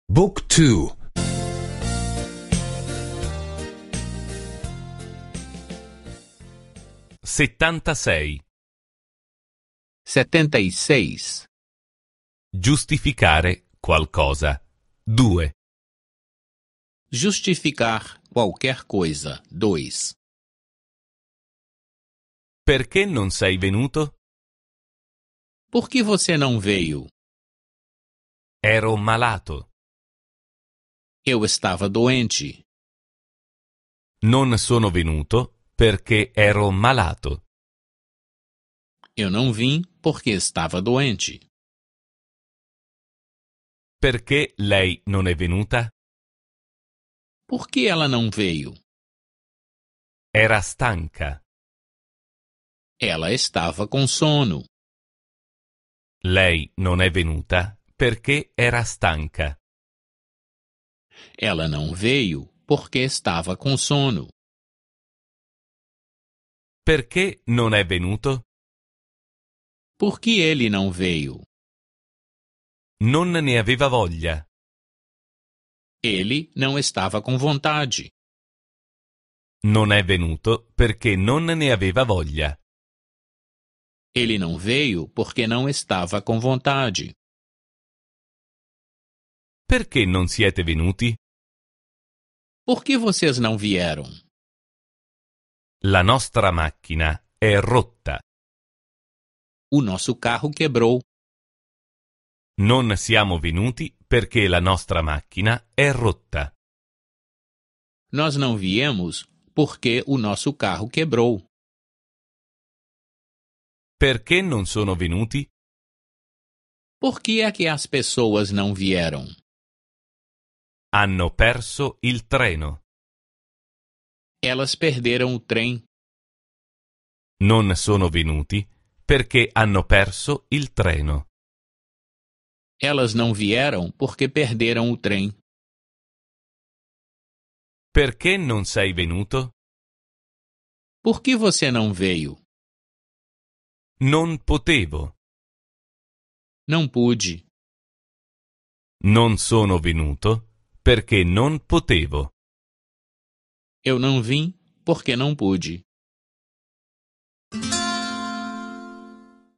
Book 2. 76. 76. Giustificare qualcosa. 2. Justificar qualquer coisa. 2. Perché non sei venuto? Por que você não veio? Ero malato. Eu estava doente. Non sono venuto perché ero malato. Eu não vim porque estava doente. Perché lei non è venuta? Por que ela não veio? Era stanca. Ela estava com sono. Lei non è venuta perché era stanca. Ela não veio porque estava com sono. Perché non è venuto? Por que ele não veio? Non ne aveva voglia. Ele não estava com vontade. Non è venuto perché non ne aveva voglia. Ele não veio porque não estava com vontade. Perché non siete venuti? Por que vocês não vieram? La nostra macchina è rotta. O nosso carro quebrou. Non siamo venuti perché la nostra macchina è rotta. Nós não viemos porque o nosso carro quebrou. Perché non sono venuti? Por que é que as pessoas não vieram? Hanno perso il treno. Elas perderam o trem. Non sono venuti perché hanno perso il treno. Elas não vieram porque perderam o trem. Perché non sei venuto? Por que você não veio? Non potevo. Não pude. Non sono venuto perché non potevo. Eu não vim porque não pude.